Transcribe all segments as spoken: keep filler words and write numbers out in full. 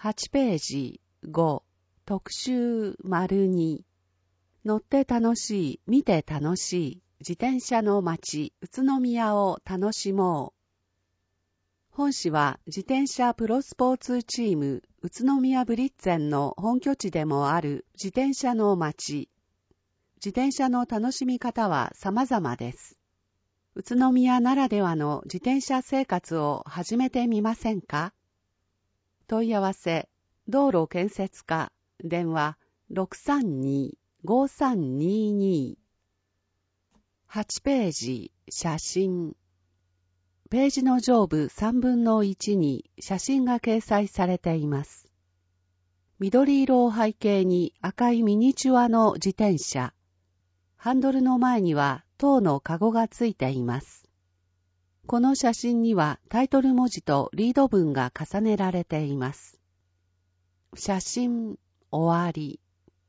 はちページご、特集丸に、乗って楽しい、見て楽しい、自転車の街、宇都宮を楽しもう。本市は自転車プロスポーツチーム、宇都宮ブリッツェンの本拠地でもある自転車の街。自転車の楽しみ方は様々です。宇都宮ならではの自転車生活を始めてみませんか？問い合わせ、道路建設課、電話 ろくさんに ごさんにに。はちページ、写真。ページの上部さんぶんのいちに写真が掲載されています。緑色を背景に赤いミニチュアの自転車。ハンドルの前には塔のカゴがついています。この写真にはタイトル文字とリード文が重ねられています。写真終わり。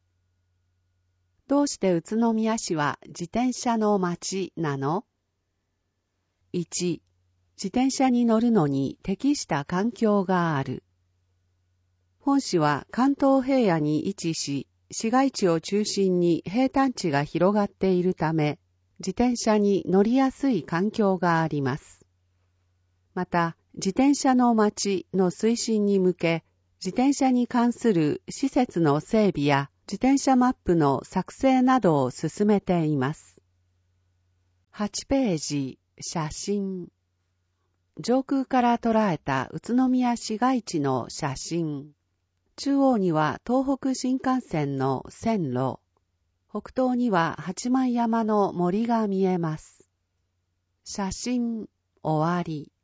どうして宇都宮市は自転車の街なの？いち、自転車に乗るのに適した環境がある。本市は関東平野に位置し、市街地を中心に平坦地が広がっているため、自転車に乗りやすい環境があります。また、自転車の街の推進に向け、自転車に関する施設の整備や自転車マップの作成などを進めています。はちページ、写真。上空から捉えた宇都宮市街地の写真。中央には東北新幹線の線路。北東には八幡山の森が見えます。写真終わり。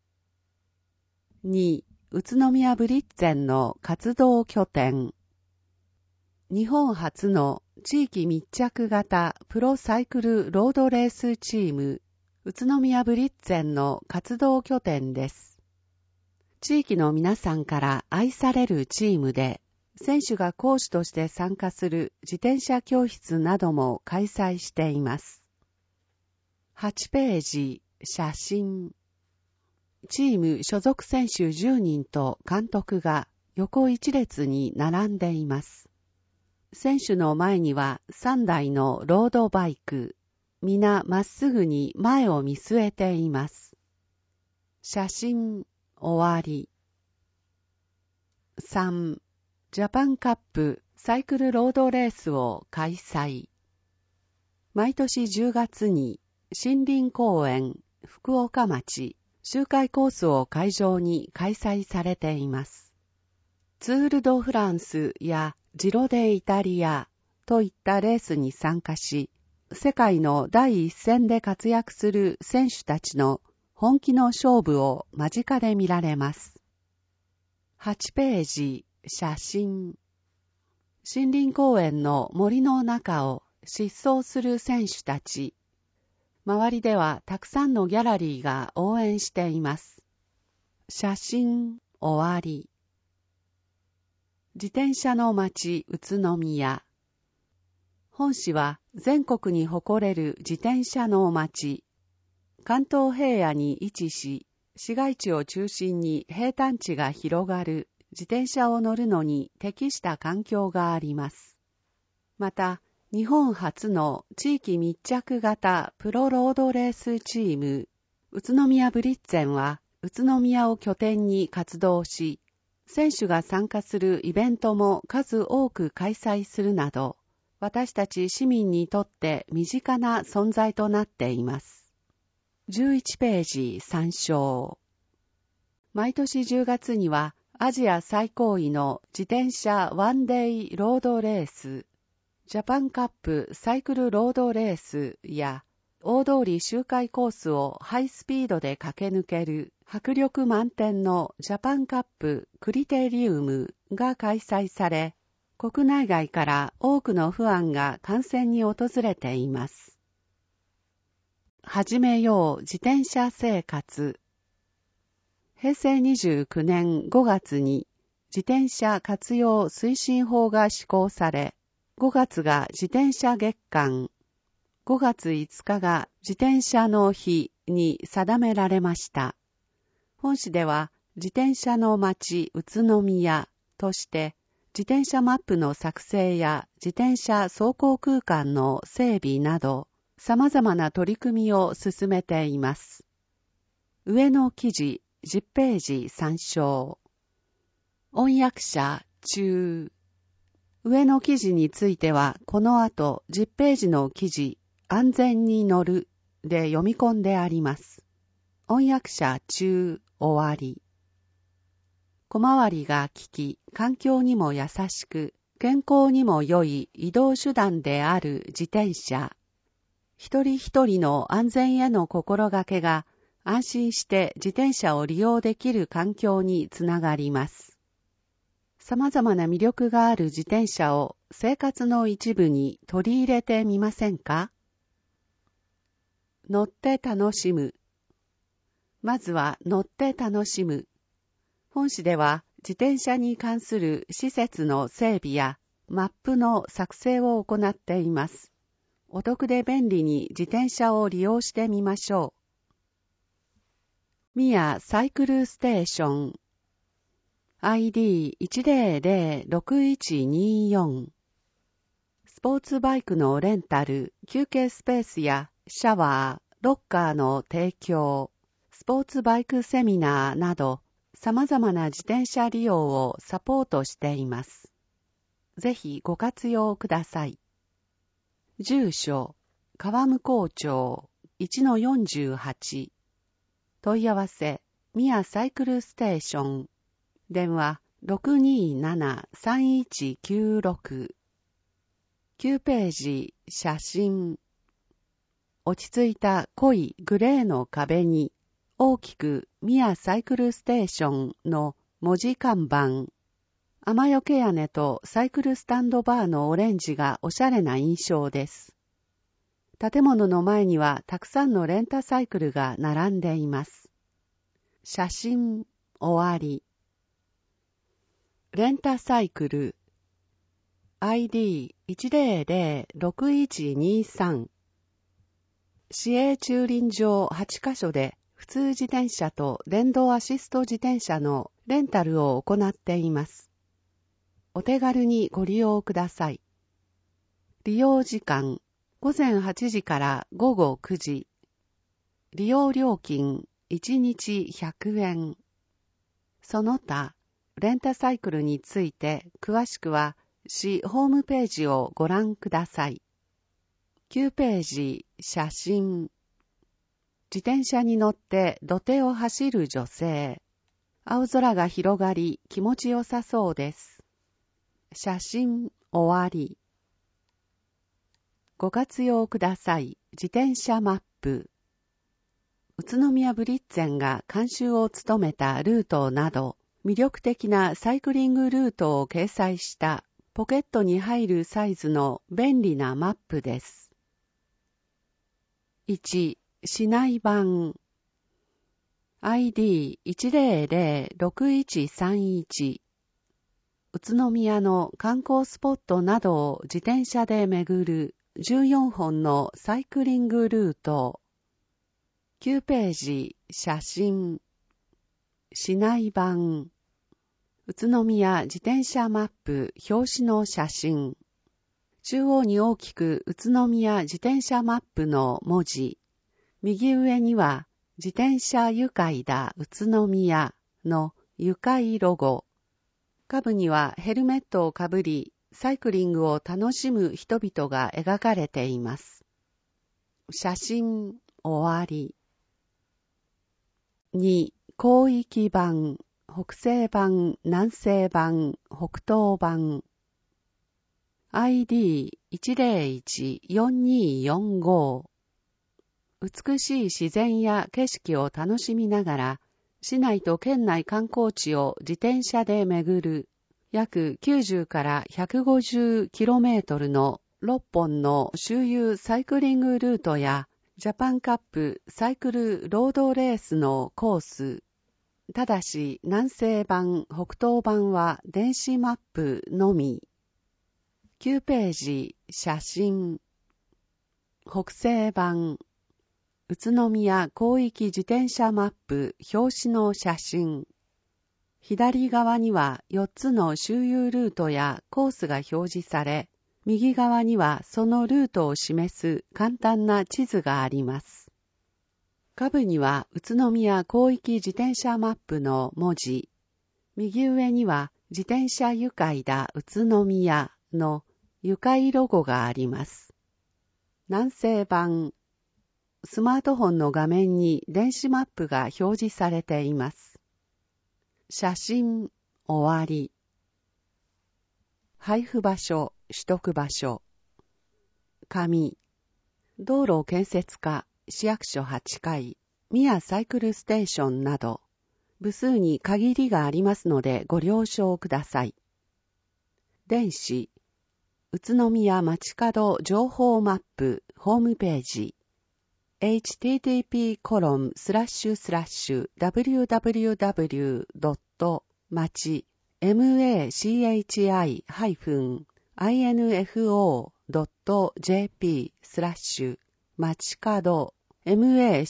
に、宇都宮ブリッツェンの活動拠点。日本初の地域密着型プロサイクルロードレースチーム、宇都宮ブリッツェンの活動拠点です。地域の皆さんから愛されるチームで、選手が講師として参加する自転車教室なども開催しています。はちページ、写真。チーム所属選手じゅうにんと監督が横一列に並んでいます。選手の前にはさんだいのロードバイク。皆まっすぐに前を見据えています。写真終わり。さん. ジャパンカップサイクルロードレースを開催。毎年じゅうがつに森林公園福岡町周回コースを会場に開催されています。ツール・ド・フランスやジロ・デ・イタリアといったレースに参加し、世界の第一線で活躍する選手たちの本気の勝負を間近で見られます。はちページ、写真。森林公園の森の中を疾走する選手たち。周りではたくさんのギャラリーが応援しています。写真終わり。自転車の街宇都宮。本市は全国に誇れる自転車の街。関東平野に位置し、市街地を中心に平坦地が広がる自転車を乗るのに適した環境があります。また、日本初の地域密着型プロロードレースチーム、宇都宮ブリッツェンは宇都宮を拠点に活動し、選手が参加するイベントも数多く開催するなど、私たち市民にとって身近な存在となっています。じゅういちページ参照。毎年じゅうがつにはアジア最高位の自転車ワンデイロードレース、ジャパンカップサイクルロードレースや大通り周回コースをハイスピードで駆け抜ける迫力満点のジャパンカップクリテリウムが開催され、国内外から多くのファンが観戦に訪れています。始めよう自転車生活。へいせいにじゅうきゅうねんごがつに自転車活用推進法が施行され、ごがつが自転車月間、ごがついつかが自転車の日に定められました。本市では自転車の街宇都宮として、自転車マップの作成や自転車走行空間の整備など、様々な取り組みを進めています。上の記事じゅっページ参照。翻訳者中。上の記事については、この後じゅっページの記事、安全に乗るで読み込んであります。翻訳者中終わり。小回りが利き、環境にも優しく、健康にも良い移動手段である自転車。一人一人の安全への心がけが、安心して自転車を利用できる環境につながります。様々な魅力がある自転車を生活の一部に取り入れてみませんか？乗って楽しむ。まずは乗って楽しむ。本誌では自転車に関する施設の整備やマップの作成を行っています。お得で便利に自転車を利用してみましょう。ミヤサイクルステーション アイディーいちゼロゼロろくいちによん スポーツバイクのレンタル、休憩スペースやシャワー、ロッカーの提供、スポーツバイクセミナーなど様々な自転車利用をサポートしています。ぜひご活用ください。住所、川向町 いちのよんじゅうはち。問い合わせ、ミヤサイクルステーション。電話 ろくにーなな さんいちきゅうろく。きゅうページ、写真。落ち着いた濃いグレーの壁に、大きくミヤサイクルステーションの文字看板。雨よけ屋根とサイクルスタンドバーのオレンジがおしゃれな印象です。建物の前にはたくさんのレンタサイクルが並んでいます。写真終わり。レンタサイクル アイディーいちゼロゼロろくいちにさん。市営駐輪場はちカ所で普通自転車と電動アシスト自転車のレンタルを行っています。お手軽にご利用ください。利用時間、午前はちじから午後くじ。利用料金、いちにちひゃくえん。その他、レンタサイクルについて詳しくは市ホームページをご覧ください。きゅうページ、写真。自転車に乗って土手を走る女性。青空が広がり気持ちよさそうです。写真終わり。ご活用ください。自転車マップ。宇都宮ブリッツェンが監修を務めたルートなど、魅力的なサイクリングルートを掲載したポケットに入るサイズの便利なマップです。いち、市内版 アイディーいちゼロゼロろくいちさんいち。宇都宮の観光スポットなどを自転車で巡るじゅうよんほんのサイクリングルート。きゅうページ、写真。市内版。宇都宮自転車マップ表紙の写真。中央に大きく宇都宮自転車マップの文字。右上には自転車愉快だ宇都宮の愉快ロゴ。下部にはヘルメットをかぶり、サイクリングを楽しむ人々が描かれています。写真終わり。に、広域版、北西版、南西版、北東版。アイディーいちゼロいちよんによんご。美しい自然や景色を楽しみながら、市内と県内観光地を自転車で巡る、約きゅうじゅうからひゃくごじゅうキロメートルのろっぽんの周遊サイクリングルートや、ジャパンカップサイクルロードレースのコース。ただし、南西版、北東版は電子マップのみ。きゅうページ、写真。北西版。宇都宮広域自転車マップ表紙の写真。 左側にはよっつの周遊ルートやコースが表示され、右側にはそのルートを示す簡単な地図があります。下部には宇都宮広域自転車マップの文字、右上には自転車愉快だ宇都宮の愉快ロゴがあります。南西版、スマートフォンの画面に電子マップが表示されています。写真、終わり。配布場所、取得場所。紙。道路建設課、市役所はちかい、宮サイクルステーションなど、部数に限りがありますのでご了承ください。電子。宇都宮街角情報マップホームページ エイチティーティーピーコロンスラッシュスラッシュダブリューダブリューダブリュードットマチ マチ ドットジェーピー スラッシュ街角 マ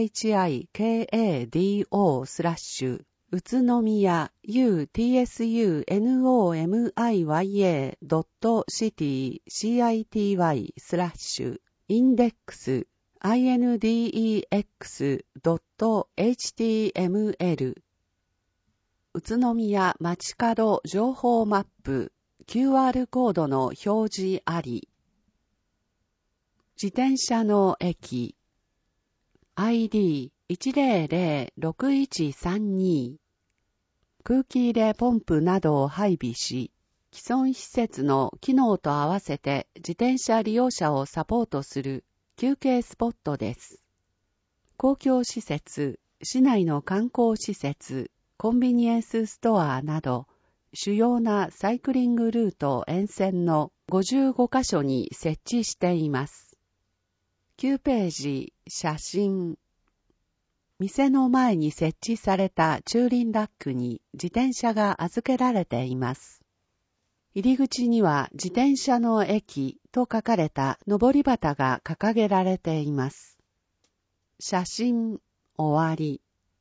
チ スラッシュ宇都宮 ユーティーエスユーエヌオーエムアイワイエードットシティ シティ スラッシュインデックス インデックス ドットエイチティーエムエル 宇都宮街角情報マップ キューアール コードの表示あり。自転車の駅 アイディーいちゼロゼロろくいちさんに 空気入れポンプなどを配備し、既存施設の機能と合わせて自転車利用者をサポートする休憩スポットです。公共施設、市内の観光施設、コンビニエンスストアなど、主要なサイクリングルート沿線のごじゅうごカ所に設置しています。きゅうページ、写真。店の前に設置された駐輪ラックに自転車が預けられています。入り口には自転車の駅と書かれた上り旗が掲げられています。写真、終わり。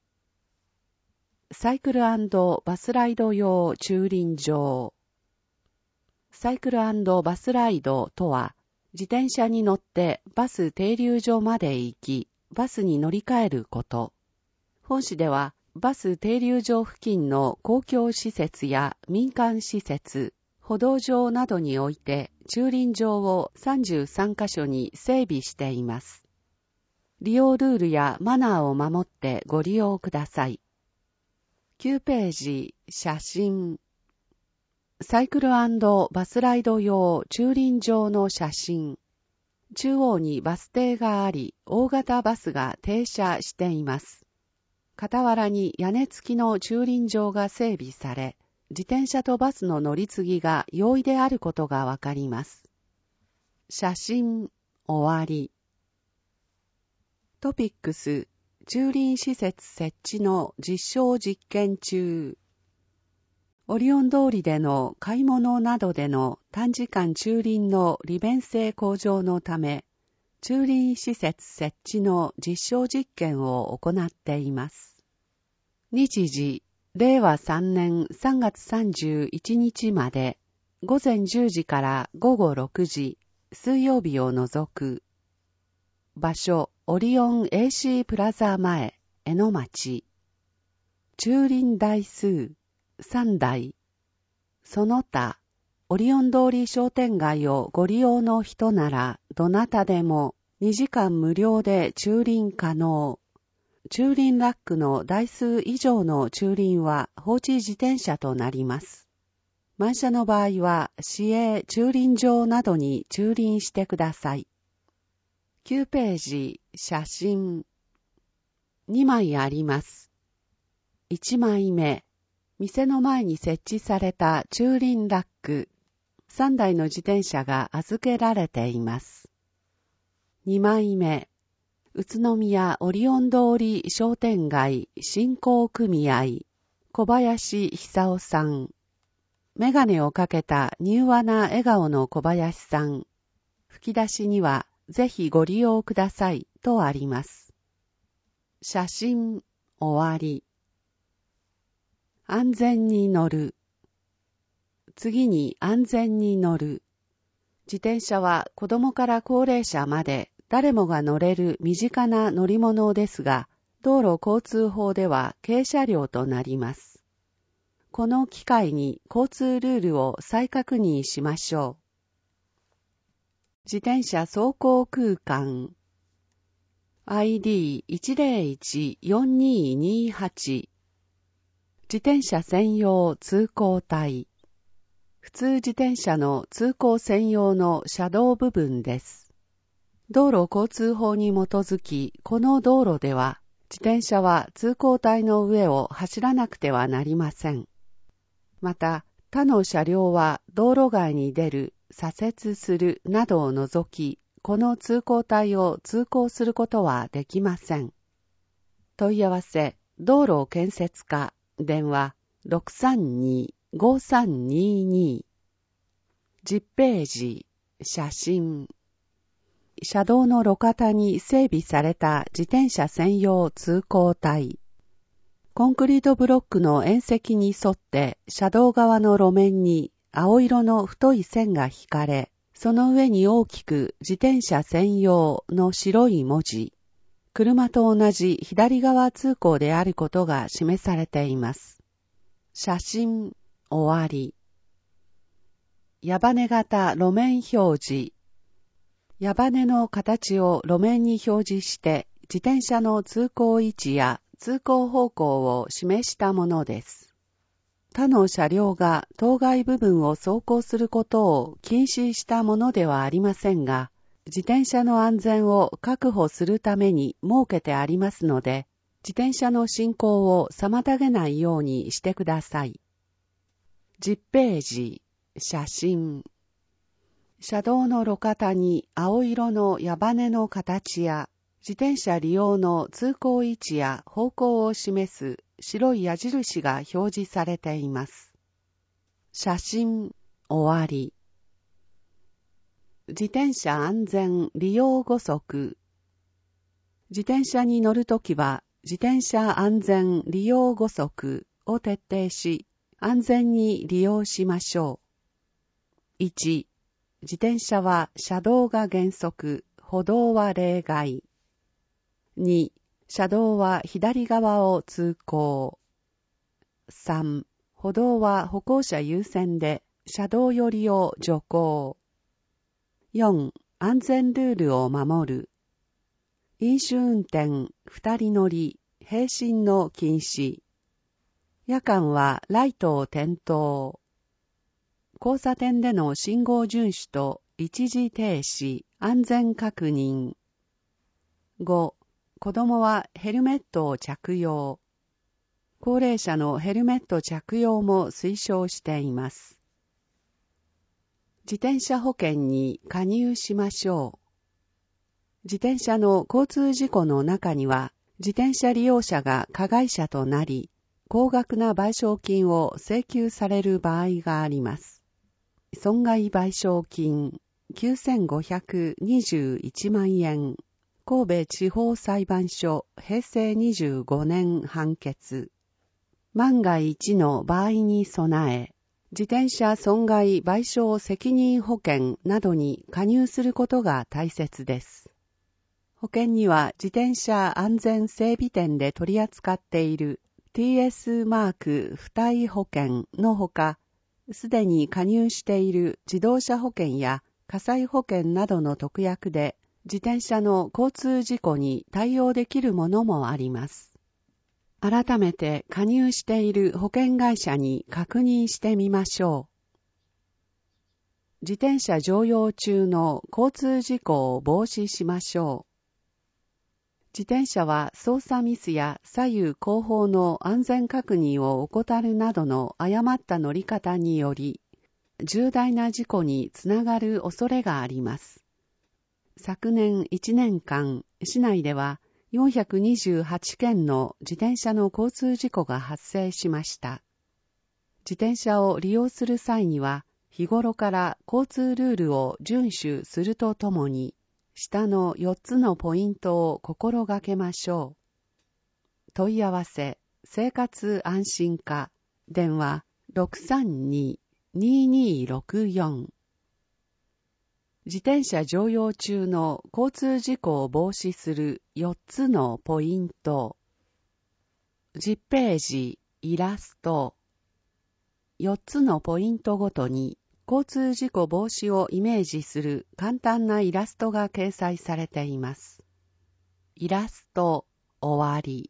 サイクル&バスライド用駐輪場。サイクル&バスライドとは、自転車に乗ってバス停留所まで行き、バスに乗り換えること。本市では、バス停留所付近の公共施設や民間施設、歩道上などにおいて駐輪場をさんじゅうさんカ所に整備しています。利用ルールやマナーを守ってご利用ください。きゅうページ、写真。サイクル&バスライド用駐輪場の写真。中央にバス停があり、大型バスが停車しています。傍らに屋根付きの駐輪場が整備され、自転車とバスの乗り継ぎが容易であることがわかります。写真、終わり。トピックス、駐輪施設設置の実証実験中。オリオン通りでの買い物などでの短時間駐輪の利便性向上のため、駐輪施設設置の実証実験を行っています。日時、れいわさんねんさんがつさんじゅういちにちまで、ごぜんじゅうじからごごろくじ、水曜日を除く。場所、オリオン エーシー プラザ前、江ノ町。駐輪台数、さんだい。その他、オリオン通り商店街をご利用の人なら、どなたでもにじかん無料で駐輪可能。駐輪ラックの台数以上の駐輪は放置自転車となります。満車の場合は市営駐輪場などに駐輪してください。きゅうページ、写真。にまいあります。いちまいめ。店の前に設置された駐輪ラック。さんだいの自転車が預けられています。にまいめ。宇都宮オリオン通り商店街振興組合小林久夫さん。メガネをかけた柔和な笑顔の小林さん。吹き出しにはぜひご利用くださいとあります。写真、終わり。 安全に乗る。次に安全に乗る。自転車は子供から高齢者まで誰もが乗れる身近な乗り物ですが、道路交通法では軽車両となります。この機会に交通ルールを再確認しましょう。自転車走行空間 アイディーいちゼロいちよんににはち 自転車専用通行帯。普通自転車の通行専用の車道部分です。道路交通法に基づき、この道路では自転車は通行帯の上を走らなくてはなりません。また、他の車両は道路外に出る、左折するなどを除き、この通行帯を通行することはできません。問い合わせ、道路建設課、電話 ろくさんに ごさんにに。じゅっページ、写真。車道の路肩に整備された自転車専用通行帯。コンクリートブロックの縁石に沿って車道側の路面に青色の太い線が引かれ、その上に大きく自転車専用の白い文字、車と同じ左側通行であることが示されています。写真、終わり。矢羽型路面表示。矢羽の形を路面に表示して自転車の通行位置や通行方向を示したものです。他の車両が当該部分を走行することを禁止したものではありませんが、自転車の安全を確保するために設けてありますので、自転車の進行を妨げないようにしてください。じゅっページ、写真。車道の路肩に青色の矢羽の形や自転車利用の通行位置や方向を示す白い矢印が表示されています。写真、終わり。自転車安全利用ごそく。自転車に乗るときは、自転車安全利用ごそくを徹底し、安全に利用しましょう。いち、自転車は車道が原則、歩道は例外。に、車道は左側を通行。さん、歩道は歩行者優先で車道寄りを徐行。よん、安全ルールを守る。飲酒運転、二人乗り、並進の禁止。夜間はライトを点灯。交差点での信号遵守と一時停止、安全確認。ご、子供はヘルメットを着用。高齢者のヘルメット着用も推奨しています。自転車保険に加入しましょう。自転車の交通事故の中には、自転車利用者が加害者となり、高額な賠償金を請求される場合があります。損害賠償金きゅうせんごひゃくにじゅういちまんえん。神戸地方裁判所へいせいにじゅうごねん判決。万が一の場合に備え、自転車損害賠償責任保険などに加入することが大切です。保険には自転車安全整備店で取り扱っている ティーエス マーク付帯保険のほか、すでに加入している自動車保険や火災保険などの特約で、自転車の交通事故に対応できるものもあります。改めて加入している保険会社に確認してみましょう。自転車乗用中の交通事故を防止しましょう。自転車は操作ミスや左右後方の安全確認を怠るなどの誤った乗り方により、重大な事故につながる恐れがあります。昨年いちねんかん、市内ではよんひゃくにじゅうはちけんの自転車の交通事故が発生しました。自転車を利用する際には、日頃から交通ルールを遵守するとともに、下のよっつのポイントを心がけましょう。問い合わせ、生活安心課、 電話 ろくさんに にーにーろくよん。自転車乗用中の交通事故を防止するよっつのポイント。じゅっページ、イラスト。よっつのポイントごとに交通事故防止をイメージする簡単なイラストが掲載されています。イラスト、終わり。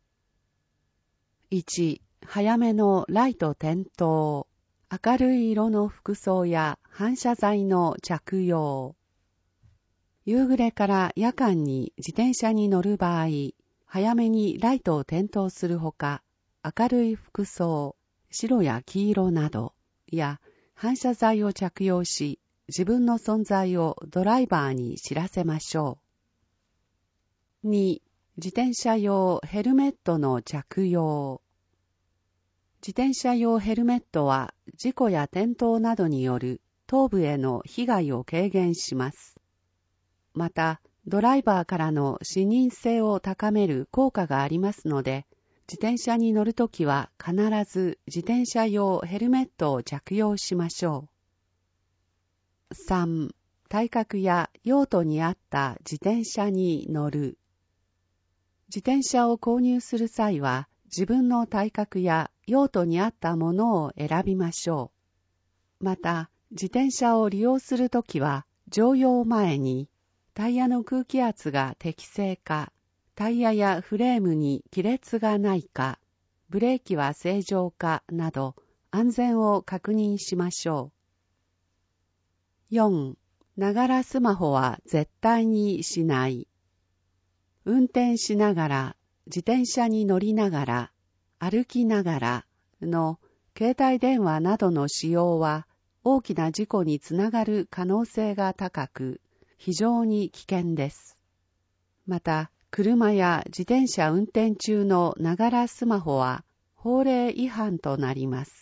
いち、早めのライト点灯。明るい色の服装や反射材の着用。夕暮れから夜間に自転車に乗る場合、早めにライトを点灯するほか、明るい服装、白や黄色など、や反射材を着用し、自分の存在をドライバーに知らせましょう。に、自転車用ヘルメットの着用。自転車用ヘルメットは事故や転倒などによる頭部への被害を軽減します。また、ドライバーからの視認性を高める効果がありますので、自転車に乗るときは必ず自転車用ヘルメットを着用しましょう。さん、体格や用途に合った自転車に乗る。自転車を購入する際は、自分の体格や用途に合ったものを選びましょう。また、自転車を利用するときは、乗用前に、タイヤの空気圧が適正か、タイヤやフレームに亀裂がないか、ブレーキは正常かなど、安全を確認しましょう。よん、ながらスマホは絶対にしない。運転しながら、自転車に乗りながら、歩きながらの携帯電話などの使用は大きな事故につながる可能性が高く、非常に危険です。また、車や自転車運転中のながらスマホは法令違反となります。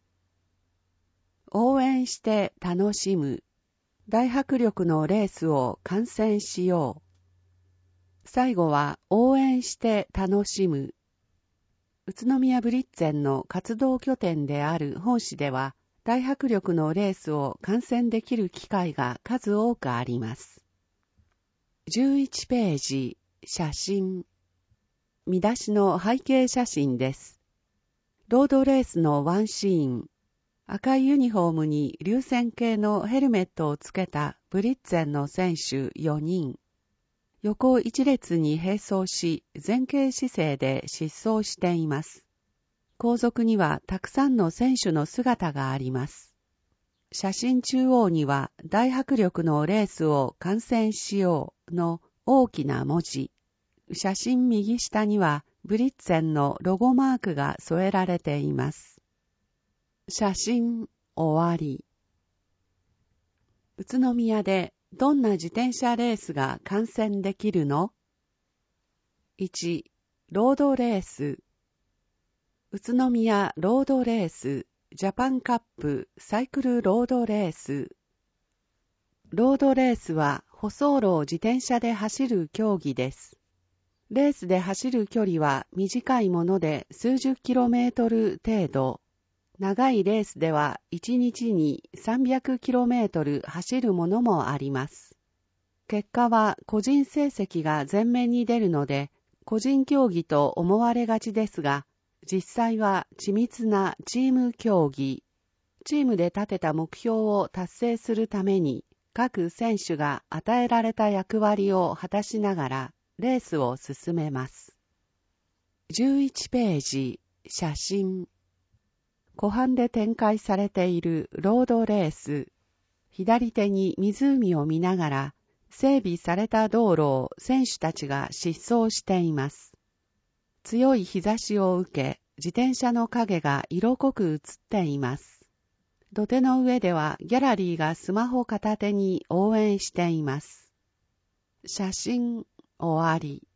応援して楽しむ。大迫力のレースを観戦しよう。最後は応援して楽しむ。宇都宮ブリッツェンの活動拠点である本市では、大迫力のレースを観戦できる機会が数多くあります。じゅういちページ、写真。見出しの背景写真です。ロードレースのワンシーン。赤いユニフォームに流線形のヘルメットをつけたブリッツェンの選手よにん。横一列に並走し、前傾姿勢で疾走しています。後続にはたくさんの選手の姿があります。写真中央には大迫力のレースを観戦しようの大きな文字。写真右下にはブリッツェンのロゴマークが添えられています。写真終わり。宇都宮でどんな自転車レースが観戦できるの？ いち. ロードレース。宇都宮ロードレース、ジャパンカップサイクルロードレース。ロードレースは舗装路を自転車で走る競技です。レースで走る距離は短いもので数十キロメートル程度。長いレースではいちにちにさんびゃくキロメートル走るものもあります。結果は個人成績が前面に出るので、個人競技と思われがちですが、実際は緻密なチーム競技。チームで立てた目標を達成するために、各選手が与えられた役割を果たしながらレースを進めます。じゅういちページ、写真。湖畔で展開されているロードレース。左手に湖を見ながら、整備された道路を選手たちが疾走しています。強い日差しを受け、自転車の影が色濃く映っています。土手の上ではギャラリーがスマホ片手に応援しています。写真終わり。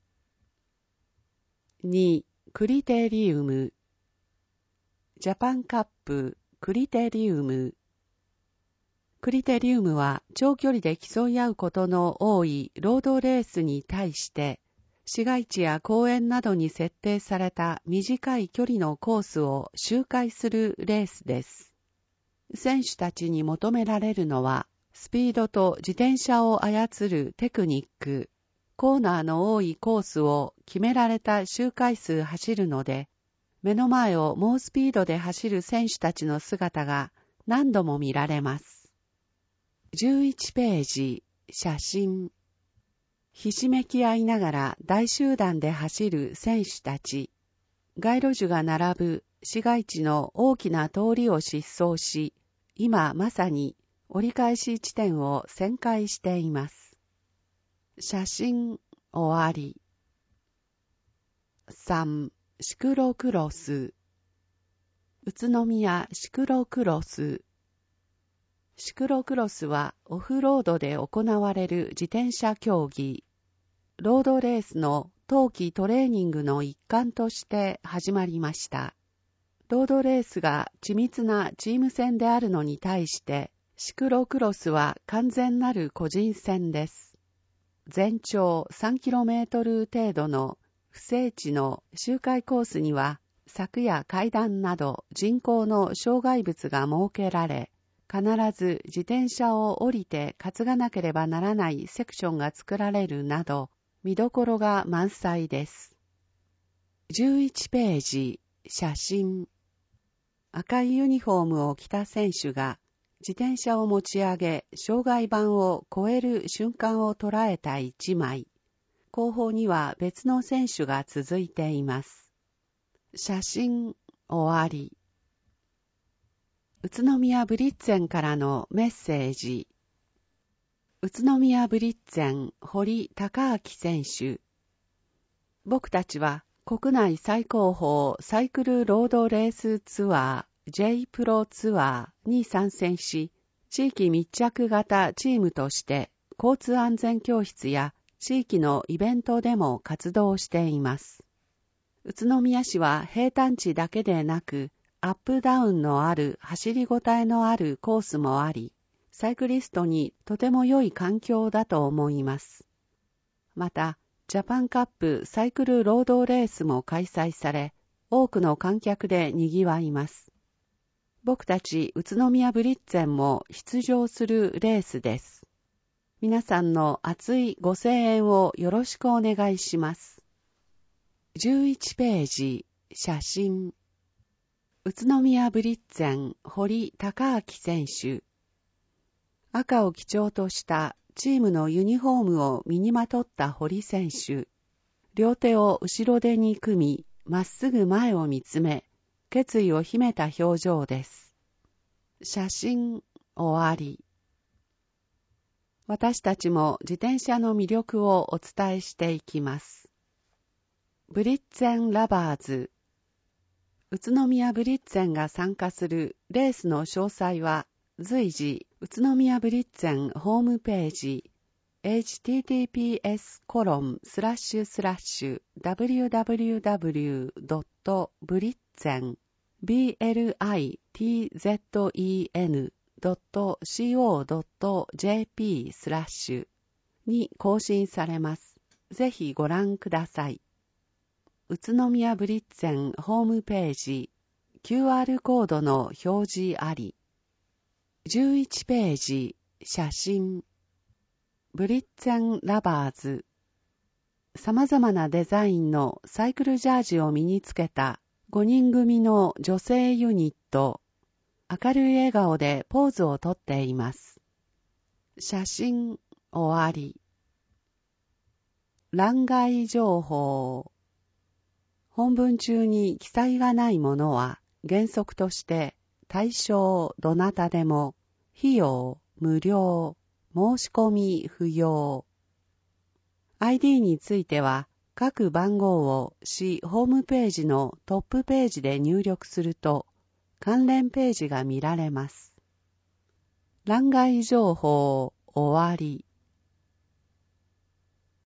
に. クリテリウム。ジャパンカップクリテリウム。クリテリウムは長距離で競い合うことの多いロードレースに対して、 市街地や公園などに設定された短い距離のコースを周回するレースです。選手たちに求められるのは、スピードと自転車を操るテクニック、コーナーの多いコースを決められた周回数走るので、目の前を猛スピードで走る選手たちの姿が何度も見られます。じゅういちページ、写真。ひしめき合いながら大集団で走る選手たち。街路樹が並ぶ市街地の大きな通りを疾走し、今まさに折り返し地点を旋回しています。写真終わり。さん. シクロクロス。宇都宮シクロクロス。シクロクロスはオフロードで行われる自転車競技。ロードレースの冬季トレーニングの一環として始まりました。ロードレースが緻密なチーム戦であるのに対して、シクロクロスは完全なる個人戦です。全長 さんキロメートル 程度の不整地の周回コースには、柵や階段など人工の障害物が設けられ、必ず自転車を降りて担がなければならないセクションが作られるなど、見どころが満載です。じゅういちページ、写真。赤いユニフォームを着た選手が、自転車を持ち上げ、障害板を越える瞬間を捉えた一枚。後方には別の選手が続いています。写真終わり。宇都宮ブリッツェンからのメッセージ。宇都宮ブリッツェン堀孝明選手。僕たちは国内最高峰サイクルロードレースツアー J プロツアーに参戦し、地域密着型チームとして交通安全教室や地域のイベントでも活動しています。宇都宮市は平坦地だけでなく、アップダウンのある走りごたえのあるコースもあり、サイクリストにとても良い環境だと思います。また、ジャパンカップサイクルロードレースも開催され、多くの観客で賑わいます。僕たち宇都宮ブリッツェンも出場するレースです。皆さんの熱いご声援をよろしくお願いします。じゅういちページ、写真。宇都宮ブリッツェン堀孝明選手。赤を基調としたチームのユニフォームを身にまとった堀選手。両手を後ろ手に組み、まっすぐ前を見つめ、決意を秘めた表情です。写真終わり。私たちも自転車の魅力をお伝えしていきます。ブリッツェンラバーズ。宇都宮ブリッツェンが参加するレースの詳細は随時宇都宮ブリッツェンホームページ エイチティーティーピーエスコロンスラッシュスラッシュダブリューダブリューダブリュードットブリッツェン ビーエルアイティーゼットイーエヌドットシーオードットジェーピースラッシュに更新されます。ぜひご覧ください。宇都宮ブリッツェンホームページ キューアール コードの表示あり。じゅういちページ、写真。ブリッツェンラバーズ。様々なデザインのサイクルジャージを身につけたごにん組の女性ユニット。明るい笑顔でポーズをとっています。写真終わり。欄外情報。本文中に記載がないものは原則として対象どなたでも費用無料申し込み不要。アイディー については各番号を市ホームページのトップページで入力すると関連ページが見られます。欄外情報終わり。